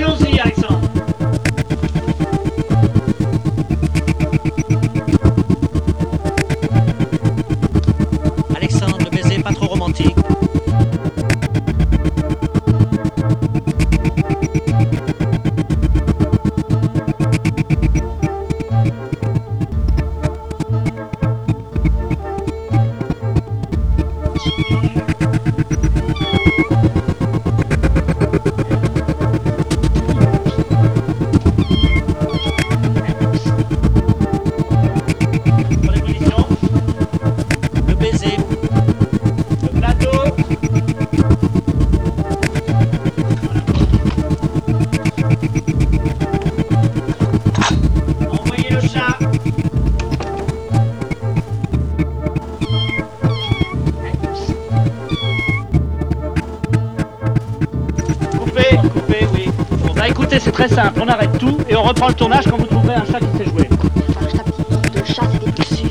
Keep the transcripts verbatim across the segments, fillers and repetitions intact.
Allons-y, Alexandre. Alexandre, le baiser pas trop romantique. C'est très simple, on arrête tout et on reprend le tournage quand vous trouverez un chat qui sait jouer. Enfin, je tape de chat, c'est des dessus.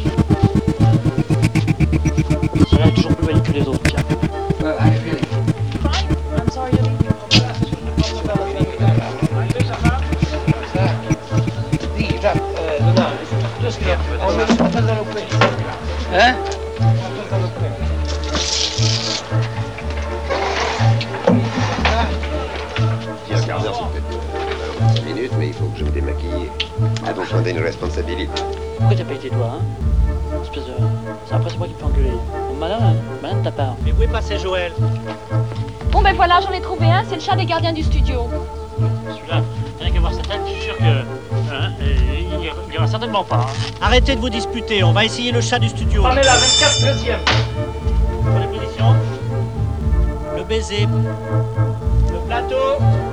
Celui-là est toujours plus belle que les autres, tiens. Well, I really... I'm sorry, you're leaving. Hein? Mais il faut que je me démaquille. Attention, t'as une responsabilité. Pourquoi t'as pas été toi, hein? Espèce de... C'est après c'est moi qui peux engueuler. Bon, malin, hein? Malin de ta part. Mais où est passé Joël? Bon ben voilà, j'en ai trouvé un, c'est le chat des gardiens du studio. Celui-là, rien qu'à voir sa tête, je suis sûr que... Hein, il il ira certainement pas. Hein. Arrêtez de vous disputer, on va essayer le chat du studio. On est là, vingt-quatre treizième. Pour les positions. Le baiser. Le plateau.